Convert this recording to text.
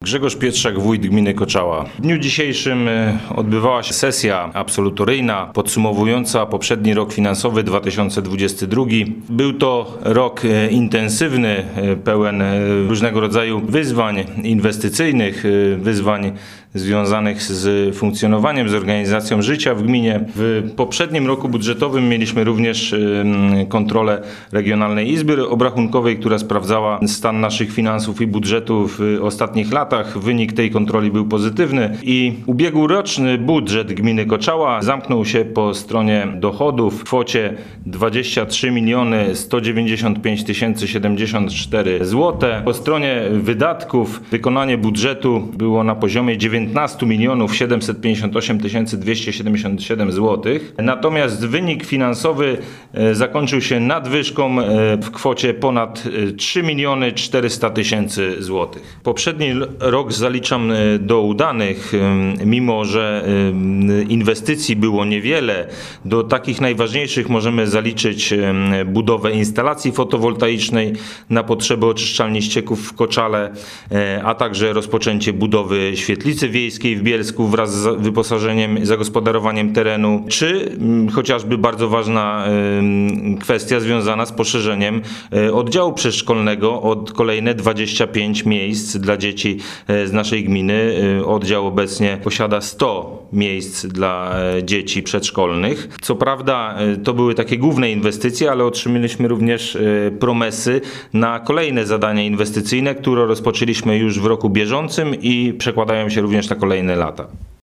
Grzegorz Pietrzak, wójt gminy Koczała. W dniu dzisiejszym odbywała się sesja absolutoryjna podsumowująca poprzedni rok finansowy 2022. Był to rok intensywny, pełen różnego rodzaju wyzwań inwestycyjnych, wyzwań związanych z funkcjonowaniem, z organizacją życia w gminie. W poprzednim roku budżetowym mieliśmy również kontrolę Regionalnej Izby Obrachunkowej, która sprawdzała stan naszych finansów i budżetu w ostatnich latach. Wynik tej kontroli był pozytywny i ubiegłoroczny budżet gminy Koczała zamknął się po stronie dochodów w kwocie 23 195 074 zł. Po stronie wydatków wykonanie budżetu było na poziomie 19 758 277 zł. Natomiast wynik finansowy zakończył się nadwyżką w kwocie ponad 3 400 000 zł. Poprzedni rok zaliczam do udanych, mimo że inwestycji było niewiele. Do takich najważniejszych możemy zaliczyć budowę instalacji fotowoltaicznej na potrzeby oczyszczalni ścieków w Koczale, a także rozpoczęcie budowy świetlicy wiejskiej w Bielsku wraz z wyposażeniem, zagospodarowaniem terenu, czy chociażby bardzo ważna kwestia związana z poszerzeniem oddziału przedszkolnego o kolejne 25 miejsc dla dzieci z naszej gminy. Oddział obecnie posiada 100 miejsc dla dzieci przedszkolnych. Co prawda to były takie główne inwestycje, ale otrzymaliśmy również promesy na kolejne zadania inwestycyjne, które rozpoczęliśmy już w roku bieżącym i przekładają się również na kolejne lata.